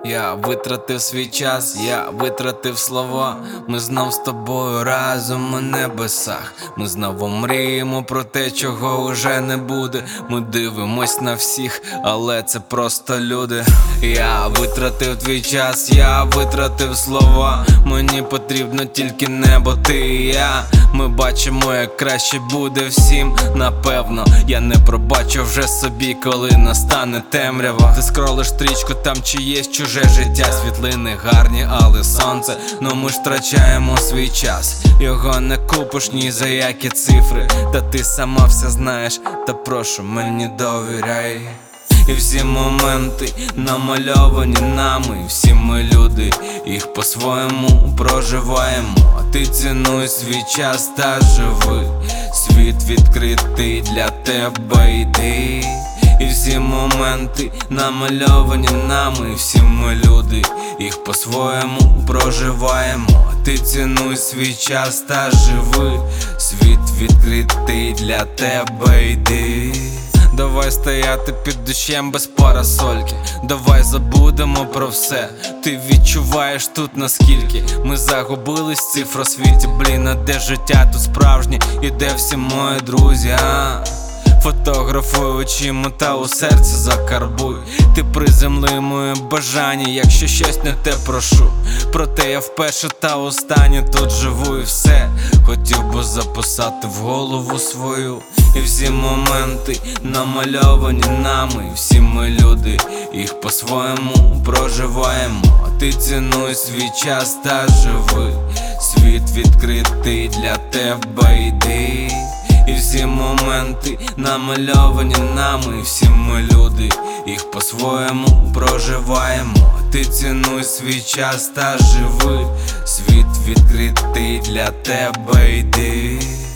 Я витратив свій час, я витратив слова. Ми знов з тобою разом у небесах. Ми знову мріємо про те, чого уже не буде. Ми дивимось на всіх, але це просто люди. Я витратив твій час, я витратив слова. Мені потрібно тільки небо, ти і я. Ми бачимо, як краще буде всім. Напевно, я не пробачу вже собі, коли настане темрява. Ти скролиш стрічку, там чиєсь чуже життя. Світлини гарні, але сонце, ну ми ж втрачаємо свій час. Його не купиш ні за які цифри. Та ти сама все знаєш, та прошу, мені довіряй. І всі моменти намальовані нами, і всі ми люди, їх по-своєму проживаємо. А ти цінуй свій час та живи, світ відкритий для тебе, йди. І всі моменти намальовані нами, і всі ми люди, їх по-своєму проживаємо. А ти цінуй свій час та живи, світ відкритий для тебе, йди. Давай стояти під дощем без парасольки. Давай забудемо про все. Ти відчуваєш тут наскільки ми загубились в цифросвіті. Блін, а де життя тут справжнє? І де всі мої друзі, а? Фотографуй очима та у серці закарбуй. Ти приземли моє бажання, якщо щось не те прошу. Проте я вперше та останнє тут живу, і все хотів би записати в голову свою. І всі моменти намальовані нами, і всі ми люди, їх по-своєму проживаємо. А ти цінуй свій час та живи, світ відкритий для тебе, йди. І всі моменти намальовані нами, і всі ми люди, їх по-своєму проживаємо. А ти цінуй свій час та живи, світ відкритий для тебе, йди.